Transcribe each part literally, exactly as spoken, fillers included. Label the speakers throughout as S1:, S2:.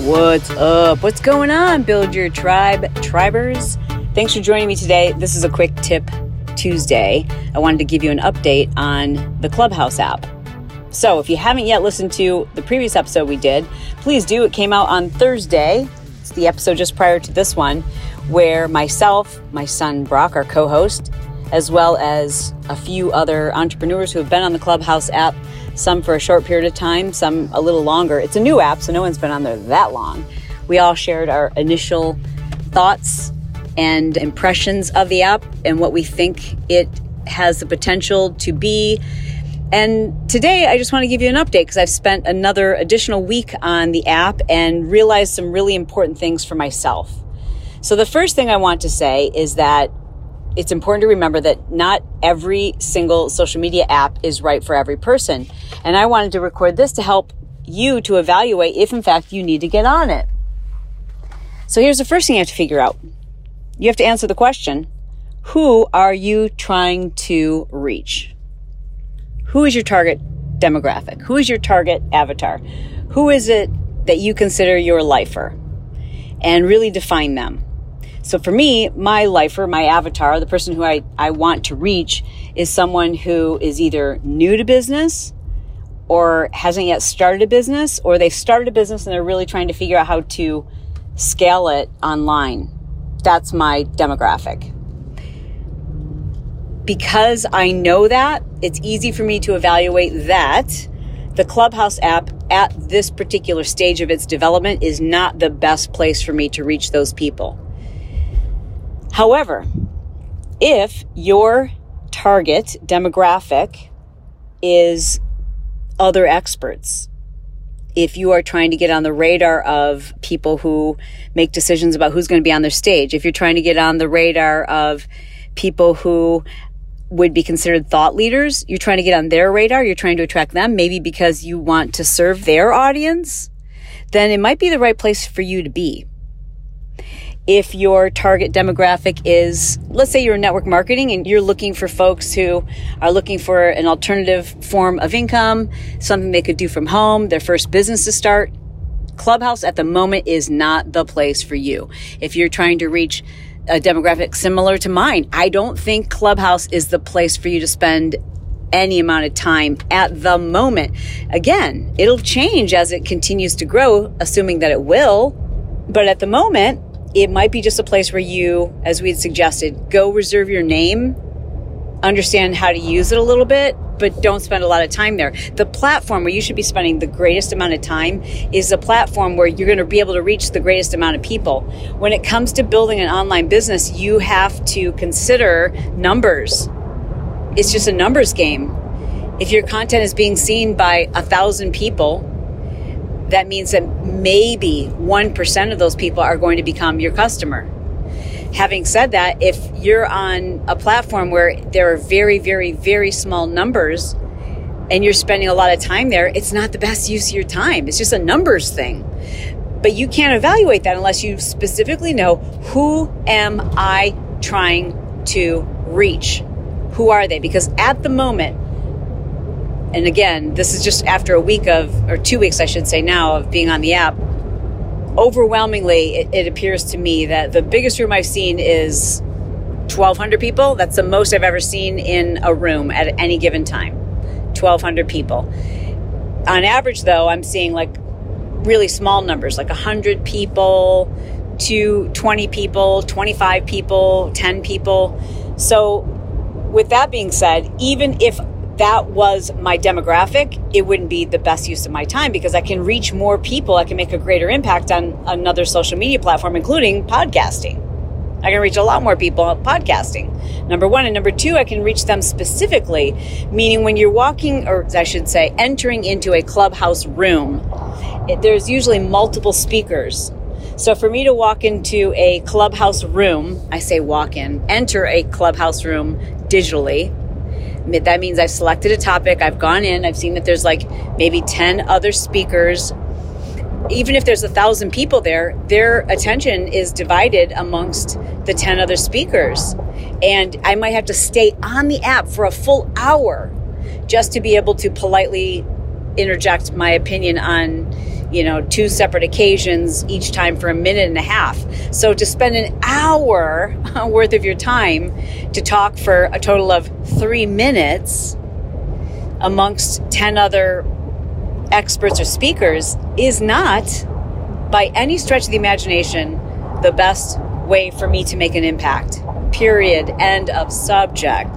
S1: What's up? What's going on, Build Your Tribe Tribers? Thanks for joining me today. This is a quick tip Tuesday. I wanted to give you an update on the Clubhouse app. So if you haven't yet listened to the previous episode we did, please do. It came out on Thursday. It's the episode just prior to this one, where myself, my son Brock, our co-host, as well as a few other entrepreneurs who have been on the Clubhouse app, some for a short period of time, some a little longer. It's a new app, so no one's been on there that long. We all shared our initial thoughts and impressions of the app and what we think it has the potential to be. And today I just want to give you an update because I've spent another additional week on the app and realized some really important things for myself. So the first thing I want to say is that it's important to remember that not every single social media app is right for every person. And I wanted to record this to help you to evaluate if in fact you need to get on it. So here's the first thing you have to figure out. You have to answer the question, who are you trying to reach? Who is your target demographic? Who is your target avatar? Who is it that you consider your lifer? And really define them. So for me, my lifer, my avatar, the person who I, I want to reach is someone who is either new to business or hasn't yet started a business, or they've started a business and they're really trying to figure out how to scale it online. That's my demographic. Because I know that, it's easy for me to evaluate that the Clubhouse app at this particular stage of its development is not the best place for me to reach those people. However, if your target demographic is other experts, if you are trying to get on the radar of people who make decisions about who's going to be on their stage, if you're trying to get on the radar of people who would be considered thought leaders, you're trying to get on their radar, you're trying to attract them, maybe because you want to serve their audience, then it might be the right place for you to be. If your target demographic is, let's say you're in network marketing and you're looking for folks who are looking for an alternative form of income, something they could do from home, their first business to start, Clubhouse at the moment is not the place for you. If you're trying to reach a demographic similar to mine, I don't think Clubhouse is the place for you to spend any amount of time at the moment. Again, it'll change as it continues to grow, assuming that it will. But at the moment, it might be just a place where you, as we had suggested, go reserve your name, understand how to use it a little bit, but don't spend a lot of time there. The platform where you should be spending the greatest amount of time is the platform where you're going to be able to reach the greatest amount of people. When it comes to building an online business, you have to consider numbers. It's just a numbers game. If your content is being seen by a thousand people, that means that maybe one percent of those people are going to become your customer. Having said that, if you're on a platform where there are very, very, very small numbers and you're spending a lot of time there, it's not the best use of your time. It's just a numbers thing. But you can't evaluate that unless you specifically know, who am I trying to reach? Who are they? Because at the moment, and again, this is just after a week of, or two weeks, I should say now, of being on the app, overwhelmingly, it, it appears to me that the biggest room I've seen is twelve hundred people. That's the most I've ever seen in a room at any given time, twelve hundred people. On average, though, I'm seeing like really small numbers, like one hundred people to twenty people, twenty-five people, ten people. So with that being said, even if that was my demographic, it wouldn't be the best use of my time because I can reach more people. I can make a greater impact on another social media platform, including podcasting. I can reach a lot more people on podcasting, number one. And number two, I can reach them specifically, meaning when you're walking, or I should say, entering into a Clubhouse room, it, there's usually multiple speakers. So for me to walk into a Clubhouse room, I say walk in, enter a Clubhouse room digitally, that means I've selected a topic, I've gone in, I've seen that there's like maybe ten other speakers. Even if there's a thousand people there, their attention is divided amongst the ten other speakers. And I might have to stay on the app for a full hour just to be able to politely interject my opinion on, you know, two separate occasions, each time for a minute and a half. So to spend an hour worth of your time to talk for a total of three minutes amongst ten other experts or speakers is not, by any stretch of the imagination, the best way for me to make an impact. Period. End of subject.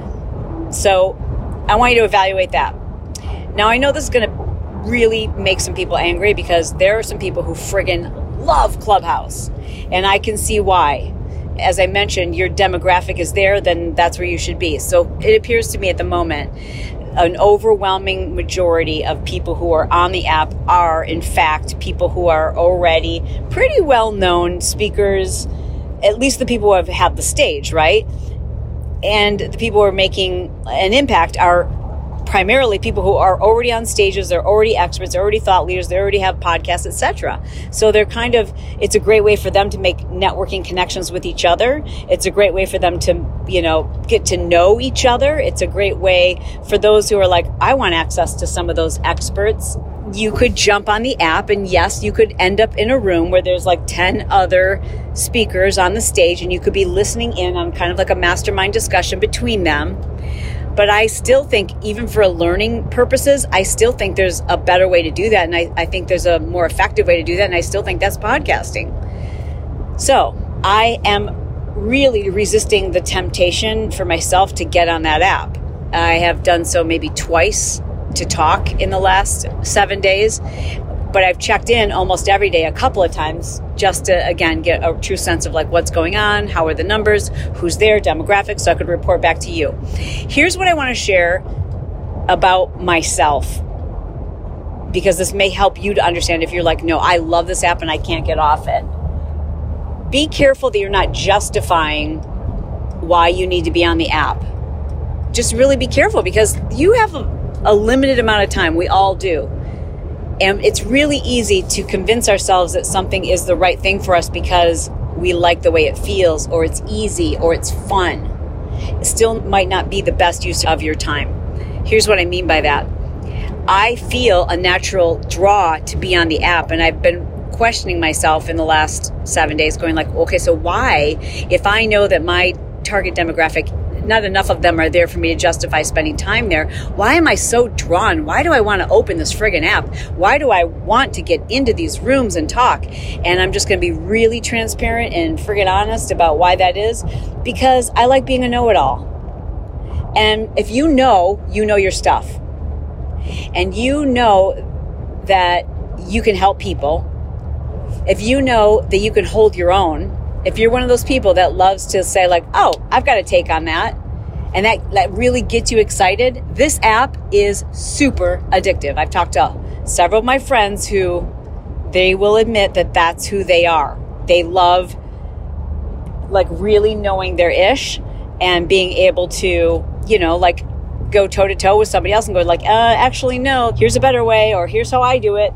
S1: So I want you to evaluate that. Now, I know this is going to really make some people angry because there are some people who friggin' love Clubhouse. And I can see why. As I mentioned, your demographic is there, then that's where you should be. So it appears to me at the moment, an overwhelming majority of people who are on the app are, in fact, people who are already pretty well-known speakers, at least the people who have, have the stage, right? And the people who are making an impact are primarily people who are already on stages, they're already experts, they're already thought leaders, they already have podcasts, et cetera. So they're kind of, it's a great way for them to make networking connections with each other. It's a great way for them to, you know, get to know each other. It's a great way for those who are like, I want access to some of those experts. You could jump on the app and yes, you could end up in a room where there's like ten other speakers on the stage and you could be listening in on kind of like a mastermind discussion between them. But I still think, even for learning purposes, I still think there's a better way to do that. And I, I think there's a more effective way to do that. And I still think that's podcasting. So I am really resisting the temptation for myself to get on that app. I have done so maybe twice to talk in the last seven days. But I've checked in almost every day, a couple of times, just to, again, get a true sense of like what's going on, how are the numbers, who's there, demographics, so I could report back to you. Here's what I want to share about myself, because this may help you to understand if you're like, no, I love this app and I can't get off it. Be careful that you're not justifying why you need to be on the app. Just really be careful, because you have a, a limited amount of time. We all do. And it's really easy to convince ourselves that something is the right thing for us because we like the way it feels, or it's easy, or it's fun. It still might not be the best use of your time. Here's what I mean by that. I feel a natural draw to be on the app, and I've been questioning myself in the last seven days, going like, okay, so why, if I know that my target demographic, not enough of them are there for me to justify spending time there, why am I so drawn? Why do I want to open this friggin' app? Why do I want to get into these rooms and talk? And I'm just going to be really transparent and friggin' honest about why that is, because I like being a know-it-all. And if you know, you know your stuff. And you know that you can help people. If you know that you can hold your own, if you're one of those people that loves to say like, oh, I've got a take on that, and that, that really gets you excited, this app is super addictive. I've talked to several of my friends who, they will admit that that's who they are. They love like really knowing their ish and being able to, you know, like go toe to toe with somebody else and go like, uh, actually, no, here's a better way, or here's how I do it.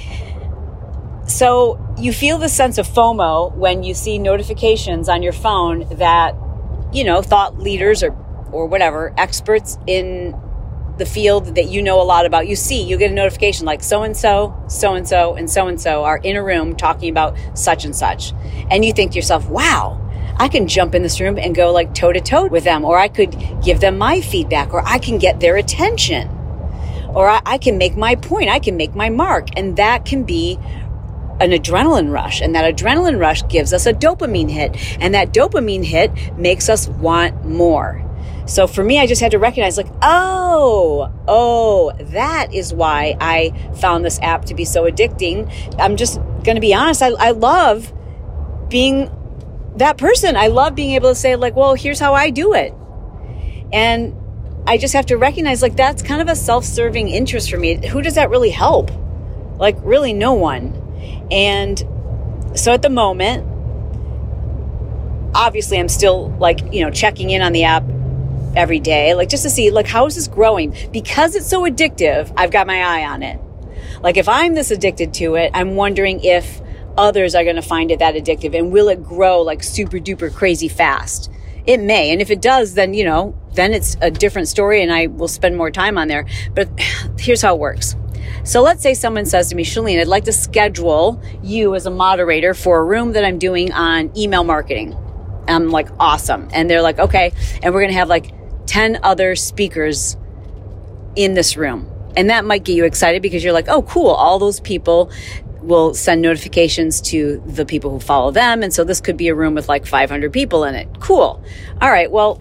S1: So you feel the sense of FOMO when you see notifications on your phone that, you know, thought leaders or, or whatever, experts in the field that you know a lot about, you see, you get a notification like so-and-so, so-and-so, and so-and-so are in a room talking about such and such. And you think to yourself, wow, I can jump in this room and go like toe to toe with them, or I could give them my feedback, or I can get their attention, or I, I can make my point, I can make my mark. And that can be an adrenaline rush, and that adrenaline rush gives us a dopamine hit, and that dopamine hit makes us want more. So for me, I just had to recognize like, oh, oh, that is why I found this app to be so addicting. I'm just going to be honest. I, I love being that person. I love being able to say like, well, here's how I do it. And I just have to recognize like, that's kind of a self-serving interest for me. Who does that really help? Like really no one. And so at the moment, obviously I'm still like, you know, checking in on the app every day, like just to see like, how is this growing? Because it's so addictive, I've got my eye on it. Like if I'm this addicted to it, I'm wondering if others are going to find it that addictive, and will it grow like super duper crazy fast? It may. And if it does, then, you know, then it's a different story and I will spend more time on there. But here's how it works. So let's say someone says to me, Chalene, I'd like to schedule you as a moderator for a room that I'm doing on email marketing. I'm like, awesome. And they're like, okay. And we're going to have like ten other speakers in this room. And that might get you excited because you're like, oh, cool. All those people will send notifications to the people who follow them. And so this could be a room with like five hundred people in it. Cool. All right. Well,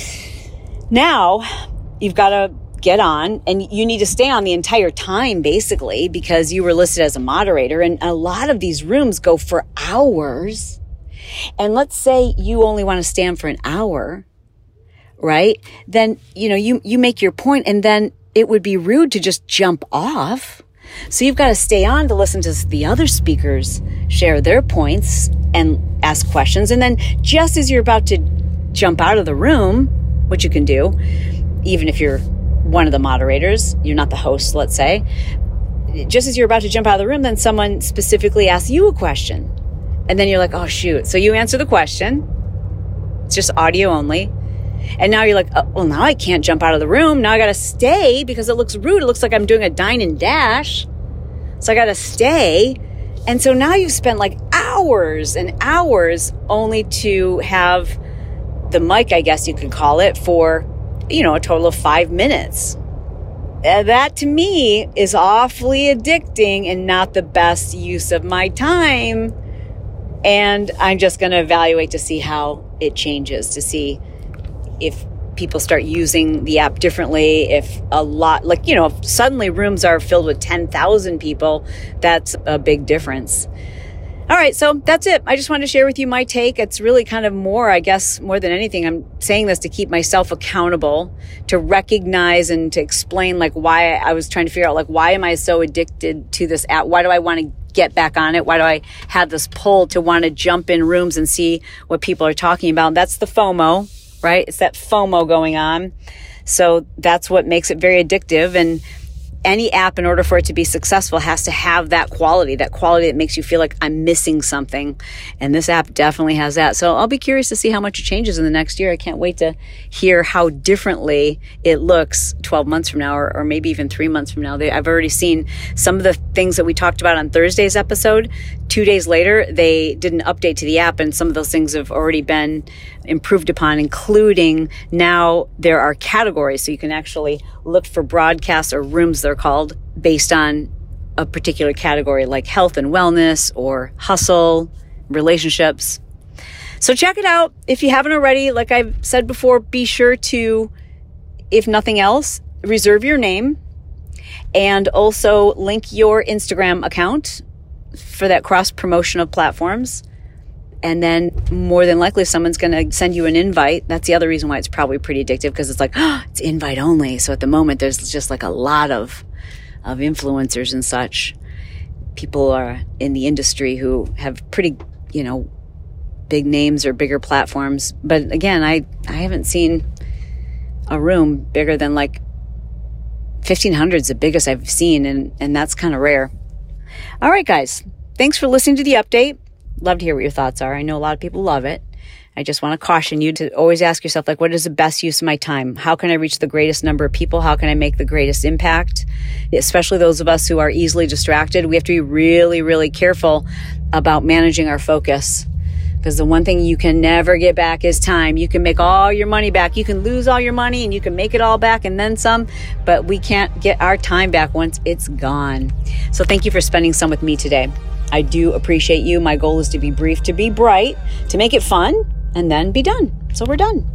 S1: now you've got to get on, and you need to stay on the entire time basically because you were listed as a moderator. And a lot of these rooms go for hours. And let's say you only want to stand for an hour, right? Then, you know, you, you make your point, and then it would be rude to just jump off. So you've got to stay on to listen to the other speakers share their points and ask questions. And then just as you're about to jump out of the room, which you can do, even if you're one of the moderators, you're not the host, let's say, just as you're about to jump out of the room, then someone specifically asks you a question. And then you're like, oh, shoot. So you answer the question. It's just audio only. And now you're like, oh, well, now I can't jump out of the room. Now I got to stay because it looks rude. It looks like I'm doing a dine and dash. So I got to stay. And so now you've spent like hours and hours only to have the mic, I guess you could call it, for, you know, a total of five minutes. Uh, that to me is awfully addicting and not the best use of my time. And I'm just going to evaluate to see how it changes, to see if people start using the app differently, if a lot, like, you know, if suddenly rooms are filled with ten thousand people, that's a big difference. All right, so that's it. I just wanted to share with you my take. It's really kind of more, I guess, more than anything, I'm saying this to keep myself accountable, to recognize and to explain like why I was trying to figure out, like, why am I so addicted to this app? Why do I want to get back on it? Why do I have this pull to want to jump in rooms and see what people are talking about? And that's the FOMO, right? It's that FOMO going on. So that's what makes it very addictive. And any app, in order for it to be successful, has to have that quality, that quality that makes you feel like I'm missing something. And this app definitely has that. So I'll be curious to see how much it changes in the next year. I can't wait to hear how differently it looks twelve months from now, or, or maybe even three months from now. They, I've already seen some of the things that we talked about on Thursday's episode. Two days later, they did an update to the app, and some of those things have already been improved upon, including now there are categories. So you can actually look for broadcasts or rooms, they're called, based on a particular category like health and wellness or hustle, relationships. So check it out. If you haven't already, like I've said before, be sure to, if nothing else, reserve your name and also link your Instagram account for that cross promotion of platforms. And then more than likely, someone's going to send you an invite. That's the other reason why it's probably pretty addictive, because it's like, oh, it's invite only. So at the moment, there's just like a lot of, of influencers and such. People are in the industry who have pretty, you know, big names or bigger platforms. But again, I, I haven't seen a room bigger than like fifteen hundred is the biggest I've seen. And, and that's kind of rare. All right, guys. Thanks for listening to the update. Love to hear what your thoughts are. I know a lot of people love it. I just want to caution you to always ask yourself, like, what is the best use of my time? How can I reach the greatest number of people? How can I make the greatest impact? Especially those of us who are easily distracted. We have to be really, really careful about managing our focus, because the one thing you can never get back is time. You can make all your money back. You can lose all your money and you can make it all back and then some, but we can't get our time back once it's gone. So thank you for spending some with me today. I do appreciate you. My goal is to be brief, to be bright, to make it fun, and then be done. So we're done.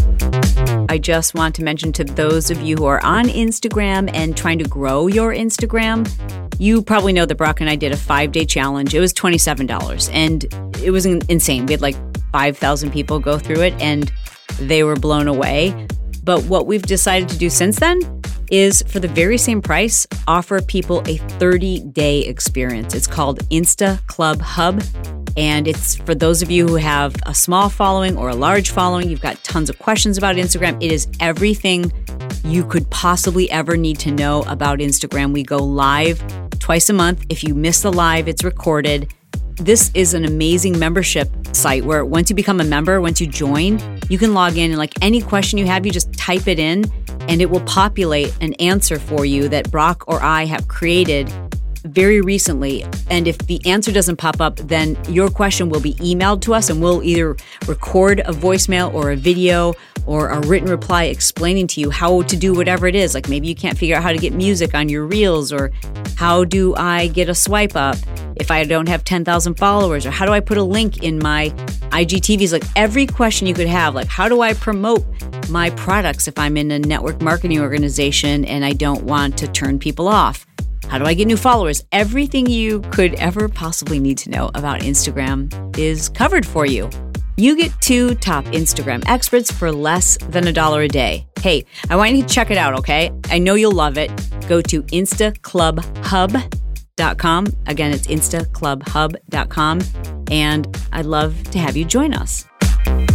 S1: I just want to mention to those of you who are on Instagram and trying to grow your Instagram, you probably know that Brock and I did a five-day challenge. It was twenty-seven dollars, and it was insane. We had like five thousand people go through it, and they were blown away. But what we've decided to do since then is, for the very same price, offer people a thirty-day experience. It's called Insta Club Hub, and it's for those of you who have a small following or a large following. You've got tons of questions about Instagram. It is everything you could possibly ever need to know about Instagram. We go live twice a month. If you miss the live, it's recorded. This is an amazing membership site where once you become a member, once you join, you can log in and like any question you have, you just type it in and it will populate an answer for you that Brock or I have created very recently. And if the answer doesn't pop up, then your question will be emailed to us, and we'll either record a voicemail or a video or a written reply explaining to you how to do whatever it is. Like maybe you can't figure out how to get music on your reels, or how do I get a swipe up if I don't have ten thousand followers, or how do I put a link in my I G T Vs? Like every question you could have, like how do I promote my products if I'm in a network marketing organization and I don't want to turn people off? How do I get new followers? Everything you could ever possibly need to know about Instagram is covered for you. You get two top Instagram experts for less than a dollar a day. Hey, I want you to check it out, okay? I know you'll love it. Go to insta club hub dot com. Again, it's insta club hub dot com. And I'd love to have you join us.